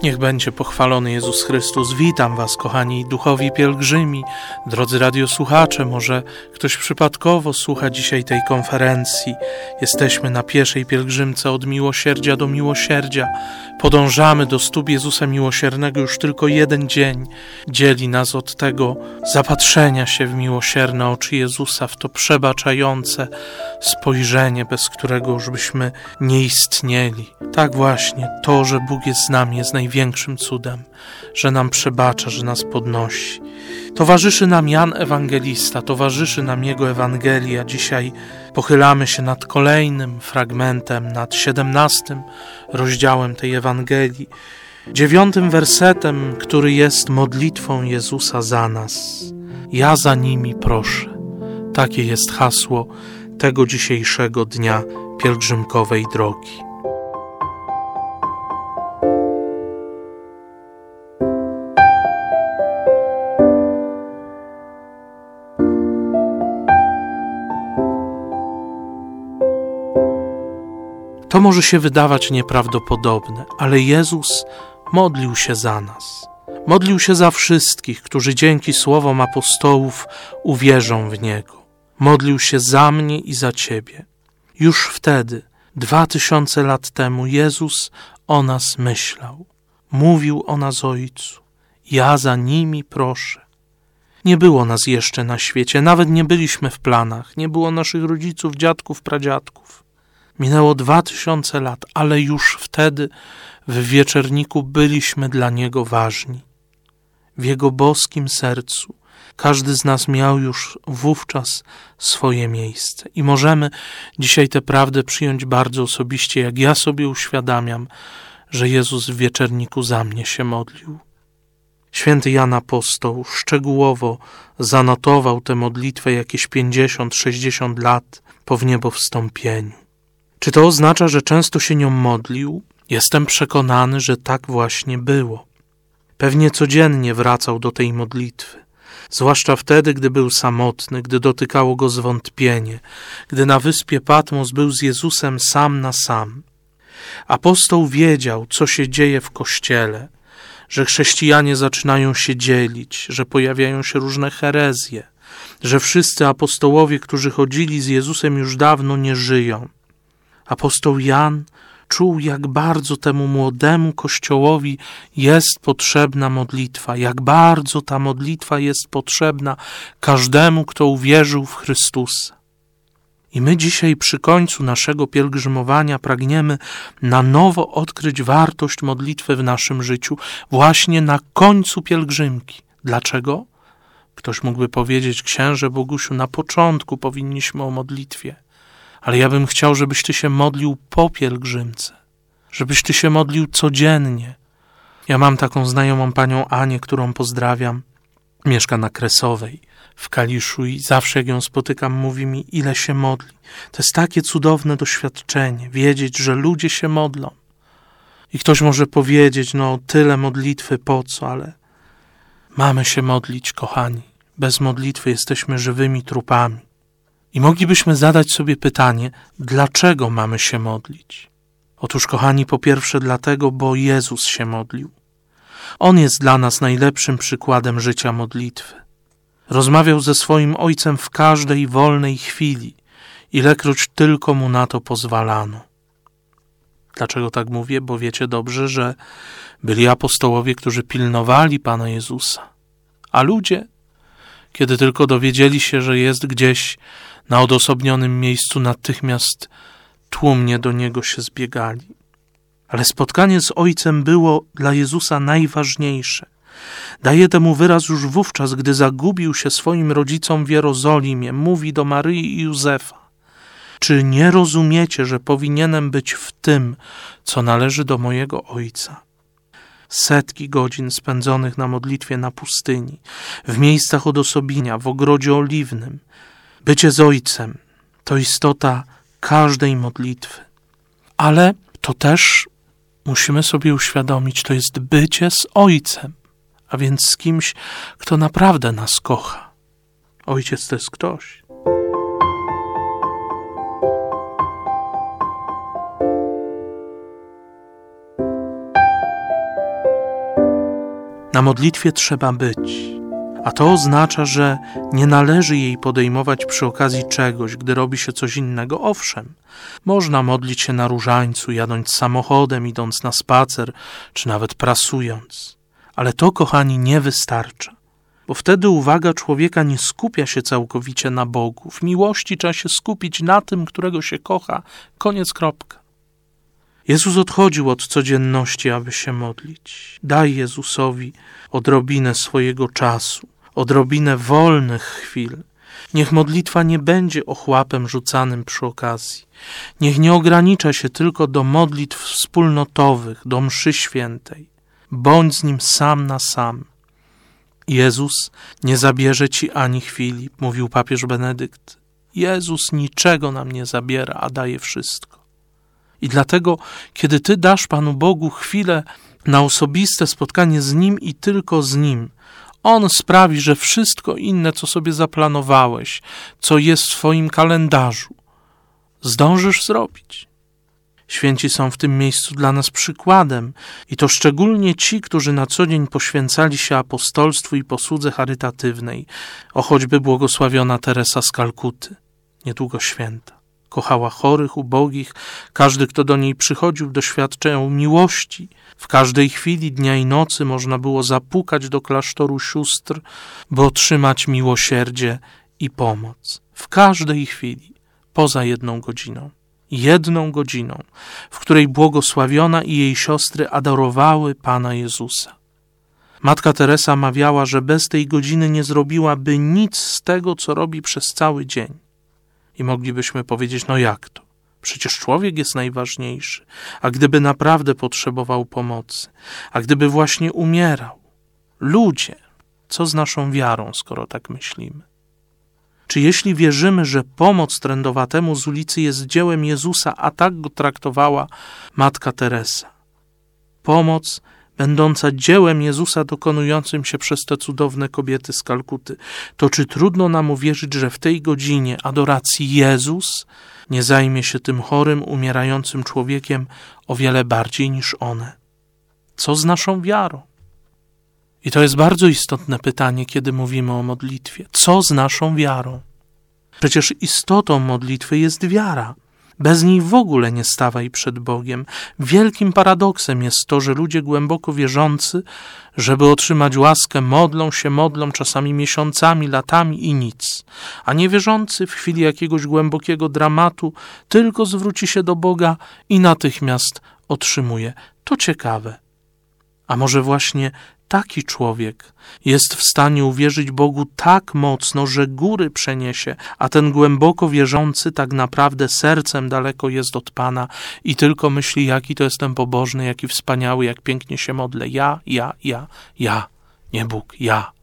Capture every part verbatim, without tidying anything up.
Niech będzie pochwalony Jezus Chrystus. Witam Was, kochani duchowi pielgrzymi, drodzy radiosłuchacze. Może ktoś przypadkowo słucha dzisiaj tej konferencji. Jesteśmy na pieszej pielgrzymce od miłosierdzia do miłosierdzia. Podążamy do stóp Jezusa Miłosiernego. Już tylko jeden dzień dzieli nas od tego zapatrzenia się w miłosierne oczy Jezusa, w to przebaczające spojrzenie, bez którego już byśmy nie istnieli. Tak właśnie, to, że Bóg jest z nami, jest największym cudem, że nam przebacza, że nas podnosi. Towarzyszy nam Jan Ewangelista, towarzyszy nam jego Ewangelia. Dzisiaj pochylamy się nad kolejnym fragmentem, nad siedemnastym rozdziałem tej Ewangelii, dziewiątym wersetem, który jest modlitwą Jezusa za nas. Ja za nimi proszę. Takie jest hasło tego dzisiejszego dnia pielgrzymkowej drogi. To może się wydawać nieprawdopodobne, ale Jezus modlił się za nas. Modlił się za wszystkich, którzy dzięki słowom apostołów uwierzą w Niego. Modlił się za mnie i za Ciebie. Już wtedy, dwa tysiące lat temu, Jezus o nas myślał. Mówił o nas Ojcu. Ja za nimi proszę. Nie było nas jeszcze na świecie, nawet nie byliśmy w planach. Nie było naszych rodziców, dziadków, pradziadków. Minęło dwa tysiące lat, ale już wtedy w wieczerniku byliśmy dla Niego ważni. W Jego boskim sercu każdy z nas miał już wówczas swoje miejsce. I możemy dzisiaj tę prawdę przyjąć bardzo osobiście, jak ja sobie uświadamiam, że Jezus w wieczerniku za mnie się modlił. Święty Jan Apostoł szczegółowo zanotował tę modlitwę jakieś pięćdziesiąt sześćdziesiąt lat po wniebowstąpieniu. Czy to oznacza, że często się nią modlił? Jestem przekonany, że tak właśnie było. Pewnie codziennie wracał do tej modlitwy, zwłaszcza wtedy, gdy był samotny, gdy dotykało go zwątpienie, gdy na wyspie Patmos był z Jezusem sam na sam. Apostoł wiedział, co się dzieje w Kościele, że chrześcijanie zaczynają się dzielić, że pojawiają się różne herezje, że wszyscy apostołowie, którzy chodzili z Jezusem już dawno, nie żyją. Apostoł Jan czuł, jak bardzo temu młodemu Kościołowi jest potrzebna modlitwa, jak bardzo ta modlitwa jest potrzebna każdemu, kto uwierzył w Chrystusa. I my dzisiaj przy końcu naszego pielgrzymowania pragniemy na nowo odkryć wartość modlitwy w naszym życiu, właśnie na końcu pielgrzymki. Dlaczego? Ktoś mógłby powiedzieć: księże Bogusiu, na początku powinniśmy o modlitwie. Ale ja bym chciał, żebyś ty się modlił po pielgrzymce, żebyś ty się modlił codziennie. Ja mam taką znajomą panią Anię, którą pozdrawiam. Mieszka na Kresowej w Kaliszu i zawsze jak ją spotykam, mówi mi, ile się modli. To jest takie cudowne doświadczenie, wiedzieć, że ludzie się modlą. I ktoś może powiedzieć, no tyle modlitwy po co, ale mamy się modlić, kochani. Bez modlitwy jesteśmy żywymi trupami. I moglibyśmy zadać sobie pytanie, dlaczego mamy się modlić? Otóż, kochani, po pierwsze dlatego, bo Jezus się modlił. On jest dla nas najlepszym przykładem życia modlitwy. Rozmawiał ze swoim Ojcem w każdej wolnej chwili, ilekroć tylko mu na to pozwalano. Dlaczego tak mówię? Bo wiecie dobrze, że byli apostołowie, którzy pilnowali Pana Jezusa, a ludzie, kiedy tylko dowiedzieli się, że jest gdzieś na odosobnionym miejscu, natychmiast tłumnie do Niego się zbiegali. Ale spotkanie z Ojcem było dla Jezusa najważniejsze. Daje temu wyraz już wówczas, gdy zagubił się swoim rodzicom w Jerozolimie. Mówi do Maryi i Józefa: czy nie rozumiecie, że powinienem być w tym, co należy do mojego Ojca? Setki godzin spędzonych na modlitwie na pustyni, w miejscach odosobienia, w ogrodzie oliwnym. Bycie z Ojcem to istota każdej modlitwy. Ale to też musimy sobie uświadomić, to jest bycie z Ojcem, a więc z kimś, kto naprawdę nas kocha. Ojciec to jest ktoś. Na modlitwie trzeba być, a to oznacza, że nie należy jej podejmować przy okazji czegoś, gdy robi się coś innego. Owszem, można modlić się na różańcu, jadąc samochodem, idąc na spacer, czy nawet prasując. Ale to, kochani, nie wystarcza, bo wtedy uwaga człowieka nie skupia się całkowicie na Bogu. W miłości trzeba się skupić na tym, którego się kocha. Koniec, kropka. Jezus odchodził od codzienności, aby się modlić. Daj Jezusowi odrobinę swojego czasu, odrobinę wolnych chwil. Niech modlitwa nie będzie ochłapem rzucanym przy okazji. Niech nie ogranicza się tylko do modlitw wspólnotowych, do mszy świętej. Bądź z Nim sam na sam. Jezus nie zabierze ci ani chwili, mówił papież Benedykt. Jezus niczego nam nie zabiera, a daje wszystko. I dlatego, kiedy ty dasz Panu Bogu chwilę na osobiste spotkanie z Nim i tylko z Nim, On sprawi, że wszystko inne, co sobie zaplanowałeś, co jest w swoim kalendarzu, zdążysz zrobić. Święci są w tym miejscu dla nas przykładem i to szczególnie ci, którzy na co dzień poświęcali się apostolstwu i posłudze charytatywnej, o choćby błogosławiona Teresa z Kalkuty, niedługo święta. Kochała chorych, ubogich, każdy, kto do niej przychodził, doświadczał miłości. W każdej chwili dnia i nocy można było zapukać do klasztoru sióstr, by otrzymać miłosierdzie i pomoc. W każdej chwili, poza jedną godziną. Jedną godziną, w której błogosławiona i jej siostry adorowały Pana Jezusa. Matka Teresa mawiała, że bez tej godziny nie zrobiłaby nic z tego, co robi przez cały dzień. I moglibyśmy powiedzieć, no jak to? Przecież człowiek jest najważniejszy. A gdyby naprawdę potrzebował pomocy, a gdyby właśnie umierał, ludzie, co z naszą wiarą, skoro tak myślimy? Czy jeśli wierzymy, że pomoc trędowatemu z ulicy jest dziełem Jezusa, a tak go traktowała Matka Teresa? Pomoc będąca dziełem Jezusa dokonującym się przez te cudowne kobiety z Kalkuty, to czy trudno nam uwierzyć, że w tej godzinie adoracji Jezus nie zajmie się tym chorym, umierającym człowiekiem o wiele bardziej niż one? Co z naszą wiarą? I to jest bardzo istotne pytanie, kiedy mówimy o modlitwie. Co z naszą wiarą? Przecież istotą modlitwy jest wiara. Bez niej w ogóle nie stawaj przed Bogiem. Wielkim paradoksem jest to, że ludzie głęboko wierzący, żeby otrzymać łaskę, modlą się, modlą czasami miesiącami, latami i nic. A niewierzący w chwili jakiegoś głębokiego dramatu tylko zwróci się do Boga i natychmiast otrzymuje. To ciekawe. A może właśnie taki człowiek jest w stanie uwierzyć Bogu tak mocno, że góry przeniesie, a ten głęboko wierzący tak naprawdę sercem daleko jest od Pana i tylko myśli, jaki to jestem pobożny, jaki wspaniały, jak pięknie się modlę. Ja, ja, ja, ja, nie Bóg, ja.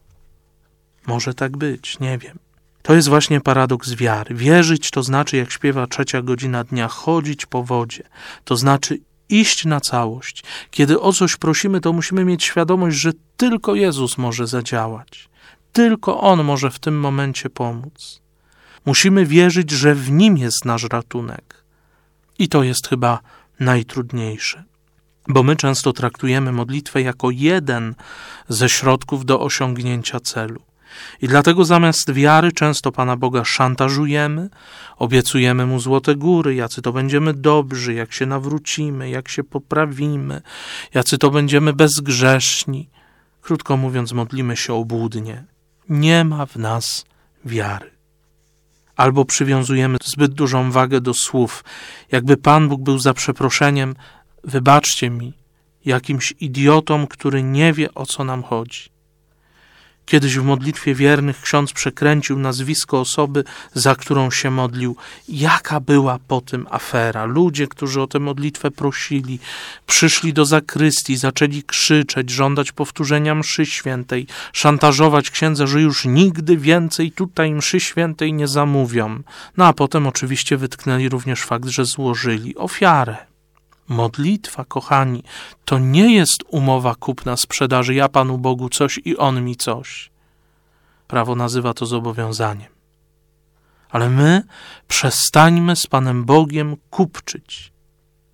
Może tak być, nie wiem. To jest właśnie paradoks wiary. Wierzyć to znaczy, jak śpiewa trzecia godzina dnia, chodzić po wodzie. To znaczy iść na całość. Kiedy o coś prosimy, to musimy mieć świadomość, że tylko Jezus może zadziałać. Tylko On może w tym momencie pomóc. Musimy wierzyć, że w Nim jest nasz ratunek. I to jest chyba najtrudniejsze. Bo my często traktujemy modlitwę jako jeden ze środków do osiągnięcia celu. I dlatego zamiast wiary często Pana Boga szantażujemy, obiecujemy Mu złote góry, jacy to będziemy dobrzy, jak się nawrócimy, jak się poprawimy, jacy to będziemy bezgrzeszni. Krótko mówiąc, modlimy się obłudnie. Nie ma w nas wiary. Albo przywiązujemy zbyt dużą wagę do słów, jakby Pan Bóg był za przeproszeniem, wybaczcie mi, jakimś idiotą, który nie wie, o co nam chodzi. Kiedyś w modlitwie wiernych ksiądz przekręcił nazwisko osoby, za którą się modlił. Jaka była po tym afera? Ludzie, którzy o tę modlitwę prosili, przyszli do zakrystii, zaczęli krzyczeć, żądać powtórzenia mszy świętej, szantażować księdza, że już nigdy więcej tutaj mszy świętej nie zamówią. No a potem oczywiście wytknęli również fakt, że złożyli ofiarę. Modlitwa, kochani, to nie jest umowa kupna-sprzedaży. Ja Panu Bogu coś i On mi coś. Prawo nazywa to zobowiązaniem. Ale my przestańmy z Panem Bogiem kupczyć.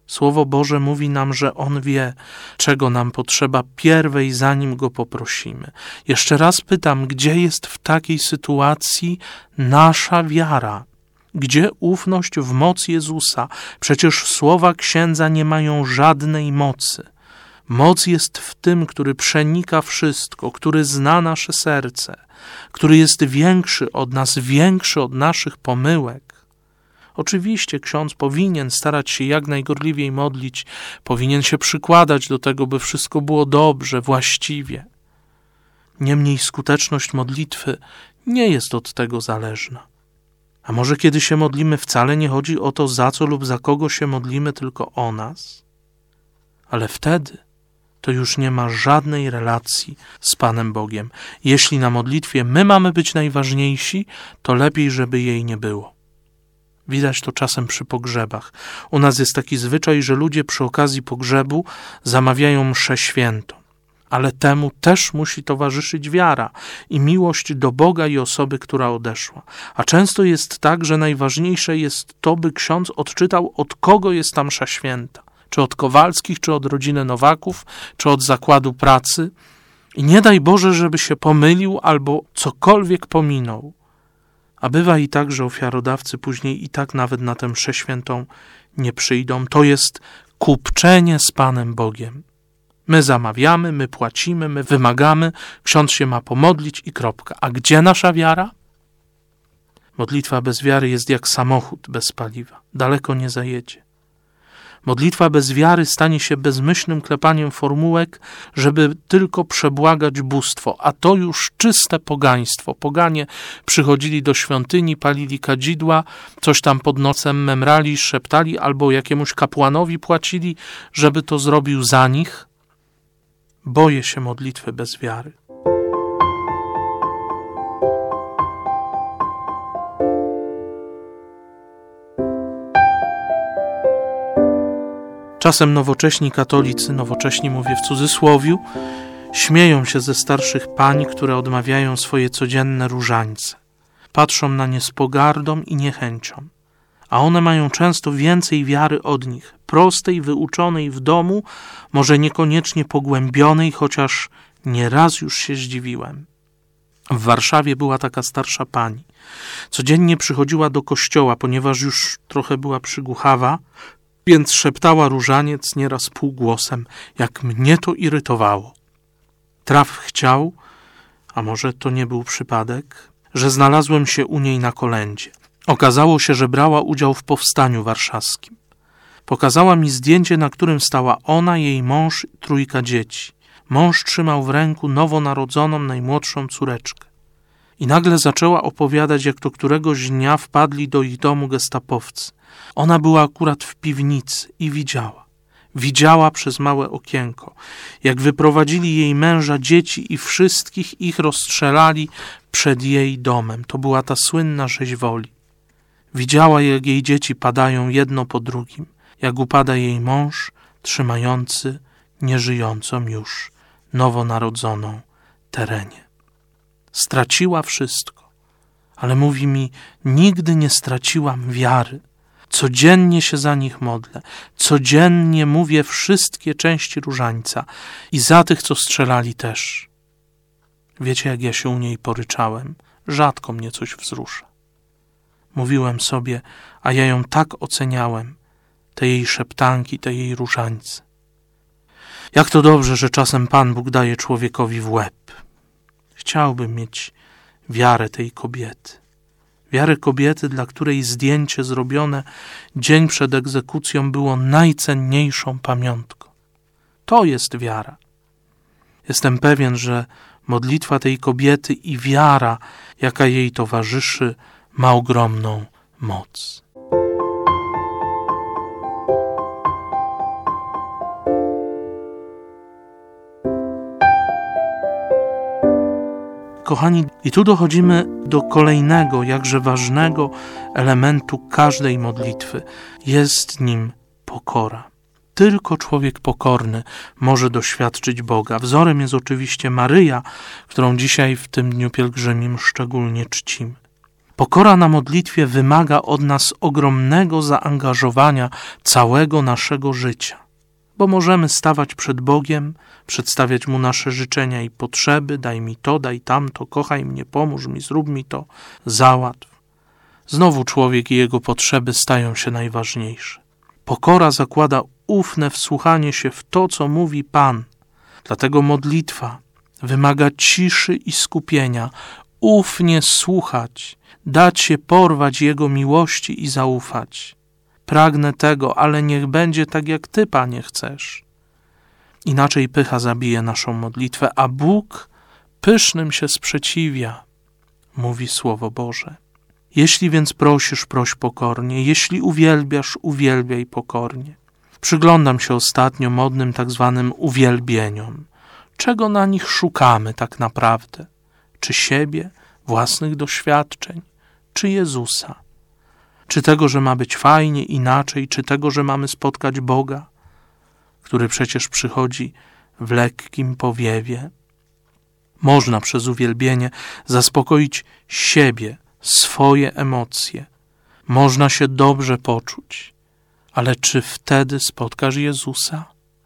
Słowo Boże mówi nam, że On wie, czego nam potrzeba pierwej, zanim Go poprosimy. Jeszcze raz pytam, gdzie jest w takiej sytuacji nasza wiara? Gdzie ufność w moc Jezusa? Przecież słowa księdza nie mają żadnej mocy. Moc jest w tym, który przenika wszystko, który zna nasze serce, który jest większy od nas, większy od naszych pomyłek. Oczywiście ksiądz powinien starać się jak najgorliwiej modlić, powinien się przykładać do tego, by wszystko było dobrze, właściwie. Niemniej skuteczność modlitwy nie jest od tego zależna. A może kiedy się modlimy, wcale nie chodzi o to, za co lub za kogo się modlimy, tylko o nas? Ale wtedy to już nie ma żadnej relacji z Panem Bogiem. Jeśli na modlitwie my mamy być najważniejsi, to lepiej, żeby jej nie było. Widać to czasem przy pogrzebach. U nas jest taki zwyczaj, że ludzie przy okazji pogrzebu zamawiają mszę świętą. Ale temu też musi towarzyszyć wiara i miłość do Boga i osoby, która odeszła. A często jest tak, że najważniejsze jest to, by ksiądz odczytał, od kogo jest ta msza święta. Czy od Kowalskich, czy od rodziny Nowaków, czy od zakładu pracy. I nie daj Boże, żeby się pomylił albo cokolwiek pominął. A bywa i tak, że ofiarodawcy później i tak nawet na tę mszę świętą nie przyjdą. To jest kupczenie z Panem Bogiem. My zamawiamy, my płacimy, my wymagamy, ksiądz się ma pomodlić i kropka. A gdzie nasza wiara? Modlitwa bez wiary jest jak samochód bez paliwa. Daleko nie zajedzie. Modlitwa bez wiary stanie się bezmyślnym klepaniem formułek, żeby tylko przebłagać bóstwo, a to już czyste pogaństwo. Poganie przychodzili do świątyni, palili kadzidła, coś tam pod nocem memrali, szeptali albo jakiemuś kapłanowi płacili, żeby to zrobił za nich. Boję się modlitwy bez wiary. Czasem nowocześni katolicy, nowocześni mówię w cudzysłowiu, śmieją się ze starszych pań, które odmawiają swoje codzienne różańce. Patrzą na nie z pogardą i niechęcią. A one mają często więcej wiary od nich, prostej, wyuczonej w domu, może niekoniecznie pogłębionej, chociaż nieraz już się zdziwiłem. W Warszawie była taka starsza pani. Codziennie przychodziła do kościoła, ponieważ już trochę była przygłuchawa, więc szeptała różaniec nieraz półgłosem, jak mnie to irytowało. Traf chciał, a może to nie był przypadek, że znalazłem się u niej na kolędzie. Okazało się, że brała udział w powstaniu warszawskim. Pokazała mi zdjęcie, na którym stała ona, jej mąż i trójka dzieci. Mąż trzymał w ręku nowonarodzoną, najmłodszą córeczkę. I nagle zaczęła opowiadać, jak to któregoś dnia wpadli do ich domu gestapowcy. Ona była akurat w piwnicy i widziała. Widziała przez małe okienko, jak wyprowadzili jej męża, dzieci i wszystkich ich rozstrzelali przed jej domem. To była ta słynna rzeź Woli. Widziała, jak jej dzieci padają jedno po drugim, jak upada jej mąż, trzymający nieżyjącą już nowonarodzoną Terenię. Straciła wszystko, ale mówi mi, nigdy nie straciłam wiary. Codziennie się za nich modlę, codziennie mówię wszystkie części różańca i za tych, co strzelali też. Wiecie, jak ja się u niej poryczałem? Rzadko mnie coś wzrusza. Mówiłem sobie, a ja ją tak oceniałem, te jej szeptanki, te jej różańce. Jak to dobrze, że czasem Pan Bóg daje człowiekowi w łeb. Chciałbym mieć wiarę tej kobiety. Wiarę kobiety, dla której zdjęcie zrobione dzień przed egzekucją było najcenniejszą pamiątką. To jest wiara. Jestem pewien, że modlitwa tej kobiety i wiara, jaka jej towarzyszy, ma ogromną moc. Kochani, i tu dochodzimy do kolejnego, jakże ważnego elementu każdej modlitwy. Jest nim pokora. Tylko człowiek pokorny może doświadczyć Boga. Wzorem jest oczywiście Maryja, którą dzisiaj w tym dniu pielgrzymim szczególnie czcimy. Pokora na modlitwie wymaga od nas ogromnego zaangażowania całego naszego życia, bo możemy stawać przed Bogiem, przedstawiać Mu nasze życzenia i potrzeby, daj mi to, daj tamto, kochaj mnie, pomóż mi, zrób mi to, załatw. Znowu człowiek i jego potrzeby stają się najważniejsze. Pokora zakłada ufne wsłuchanie się w to, co mówi Pan. Dlatego modlitwa wymaga ciszy i skupienia, ufnie słuchać, dać się porwać Jego miłości i zaufać. Pragnę tego, ale niech będzie tak, jak Ty, Panie, chcesz. Inaczej pycha zabije naszą modlitwę, a Bóg pysznym się sprzeciwia, mówi Słowo Boże. Jeśli więc prosisz, proś pokornie, jeśli uwielbiasz, uwielbiaj pokornie. Przyglądam się ostatnio modnym tak zwanym uwielbieniom. Czego na nich szukamy tak naprawdę? Czy siebie, własnych doświadczeń, czy Jezusa? Czy tego, że ma być fajnie, inaczej, czy tego, że mamy spotkać Boga, który przecież przychodzi w lekkim powiewie? Można przez uwielbienie zaspokoić siebie, swoje emocje. Można się dobrze poczuć, ale czy wtedy spotkasz Jezusa?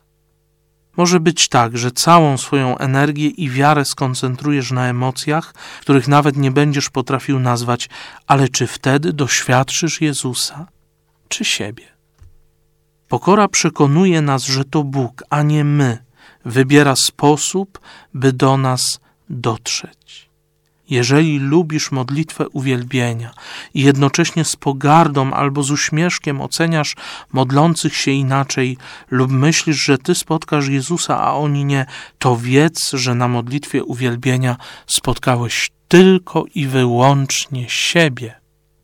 Może być tak, że całą swoją energię i wiarę skoncentrujesz na emocjach, których nawet nie będziesz potrafił nazwać, ale czy wtedy doświadczysz Jezusa, czy siebie? Pokora przekonuje nas, że to Bóg, a nie my, wybiera sposób, by do nas dotrzeć. Jeżeli lubisz modlitwę uwielbienia i jednocześnie z pogardą albo z uśmieszkiem oceniasz modlących się inaczej lub myślisz, że ty spotkasz Jezusa, a oni nie, to wiedz, że na modlitwie uwielbienia spotkałeś tylko i wyłącznie siebie.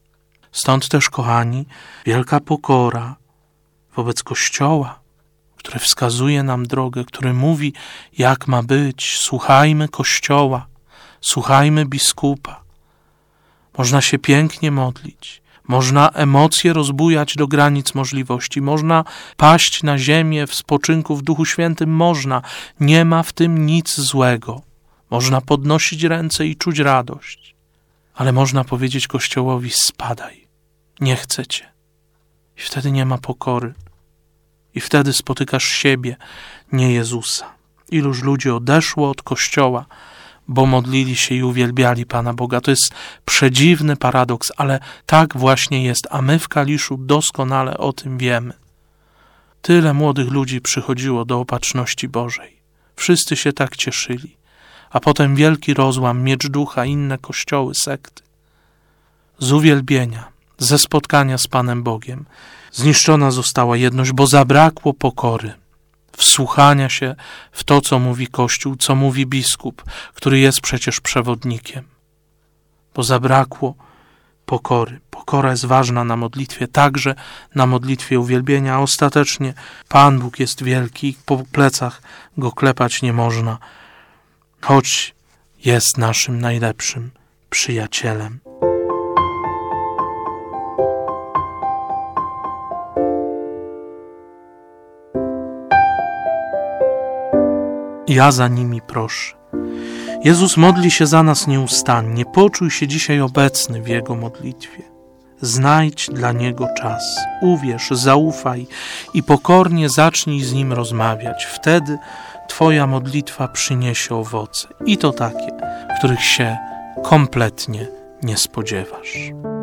Stąd też, kochani, wielka pokora wobec Kościoła, który wskazuje nam drogę, który mówi, jak ma być. Słuchajmy Kościoła. Słuchajmy biskupa. Można się pięknie modlić, można emocje rozbujać do granic możliwości, można paść na ziemię w spoczynku w Duchu Świętym, można. Nie ma w tym nic złego. Można podnosić ręce i czuć radość, ale można powiedzieć Kościołowi: spadaj, nie chcę cię. I wtedy nie ma pokory. I wtedy spotykasz siebie, nie Jezusa. Iluż ludzi odeszło od Kościoła, bo modlili się i uwielbiali Pana Boga. To jest przedziwny paradoks, ale tak właśnie jest, a my w Kaliszu doskonale o tym wiemy. Tyle młodych ludzi przychodziło do Opatrzności Bożej. Wszyscy się tak cieszyli. A potem wielki rozłam, miecz ducha, inne kościoły, sekty. Z uwielbienia, ze spotkania z Panem Bogiem zniszczona została jedność, bo zabrakło pokory. Wsłuchania się w to, co mówi Kościół, co mówi biskup, który jest przecież przewodnikiem. Bo zabrakło pokory. Pokora jest ważna na modlitwie, także na modlitwie uwielbienia, a ostatecznie Pan Bóg jest wielki, po plecach Go klepać nie można, choć jest naszym najlepszym przyjacielem. Ja za nimi proszę. Jezus modli się za nas nieustannie. Poczuj się dzisiaj obecny w Jego modlitwie. Znajdź dla Niego czas. Uwierz, zaufaj i pokornie zacznij z Nim rozmawiać. Wtedy Twoja modlitwa przyniesie owoce. I to takie, których się kompletnie nie spodziewasz.